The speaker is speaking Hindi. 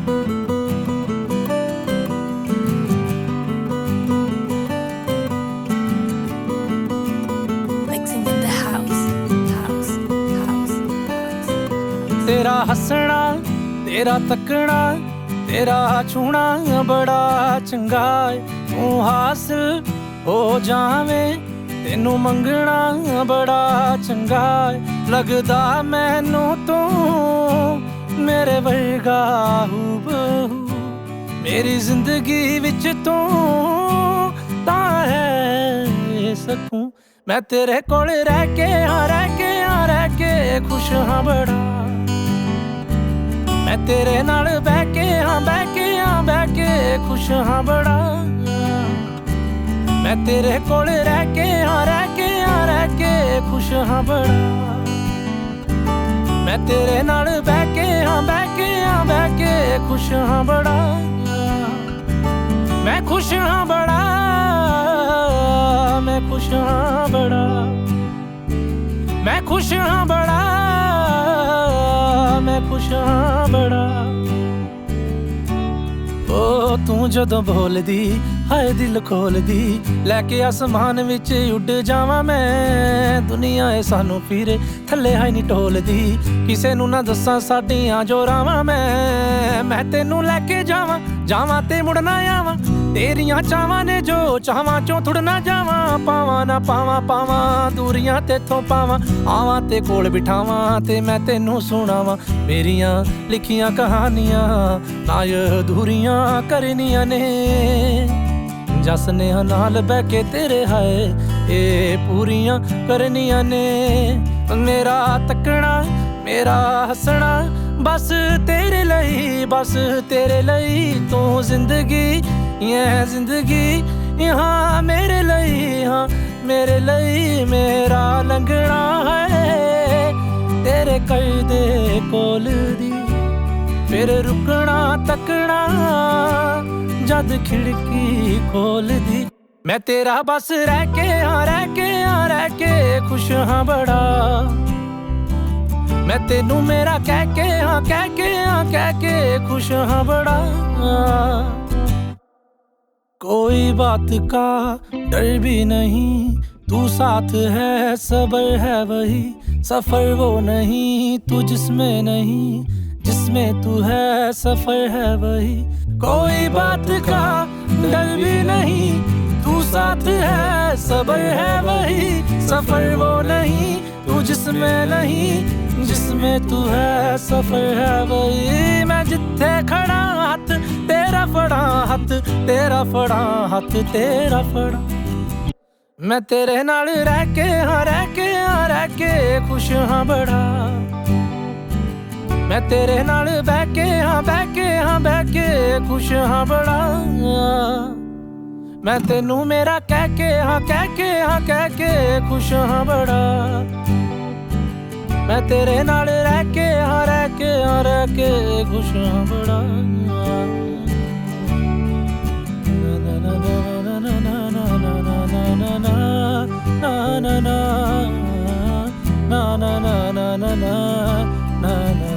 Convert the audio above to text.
Mixing in the house. तेरा हसना तेरा तकना तेरा छूना बड़ा चंगा है तू हासिल हो जावे तेनू मंगना बड़ा चंगा है लगदा मैनू तू मेरे वर्गा हूबहू मेरी जिंदगी विच तू तां है सकूं मैं तेरे कोल रह के खुश हाँ बड़ा मैं तेरे नाल बह के खुश हाँ बड़ा मैं तेरे कोल रह के खुश हाँ बड़ा मैं तेरे नाल बह के खुश हाँ बड़ा मैं खुश हाँ बड़ा मैं खुश हाँ बड़ा मैं खुश हाँ बड़ा मैं खुश हाँ बड़ा ओ तू जदों बोलदी हाय दिल खोलदी लैके आसमान विच उड़ जावां मैं दुनिया ए सानू फिरे थल्ले हाय नी टोलदी किसे नू ना दस्सां साडियां जोरावां मैं तैनू लैके जावां ते मुड़ ना आवां तेरियां चावां ने जो चावां चों थुड़ ना जावां पावां ना पावां दूरियां तेथों पावां आवां ते कोल बिठावां ते मैं तैनू सुणावां मेरियां लिखियां कहानियां ना अधूरियां करनियां ने जस ने नाल बह के तेरे हाय ए पूरियां करनियां ने मेरा तकना मेरा हसना बस तेरे लई तू जिंदगी हाँ मेरे लई मेरा लंघना है तेरे करदे कोल दी फिर रुकना तकना जद खिड़की खोल दी मैं तेरा बस रह के खुश हाँ बड़ा मैं तेनू मेरा कह के खुश हाँ बड़ा कोई बात का डर भी नहीं तू साथ है सबर है वही सफर वो नहीं तू जिसमें नहीं जिसमें तू है सफर है वही कोई बात का डर भी नहीं तू साथ है सबर है वही सफर वो नहीं तू जिसमें नहीं जिसमें तू है सफर है वही मैं जिथे खड़ा हथ तेरा फड़ा हाथ तेरा फड़ा मैं तेरे नाल रह के खुश हाँ बड़ा मैं तेरे नाल बह के खुश हाँ बड़ा मैं तेनू मेरा कह के खुश हाँ बड़ा मैं तेरे नाल रह के खुश हाँ बड़ा na na na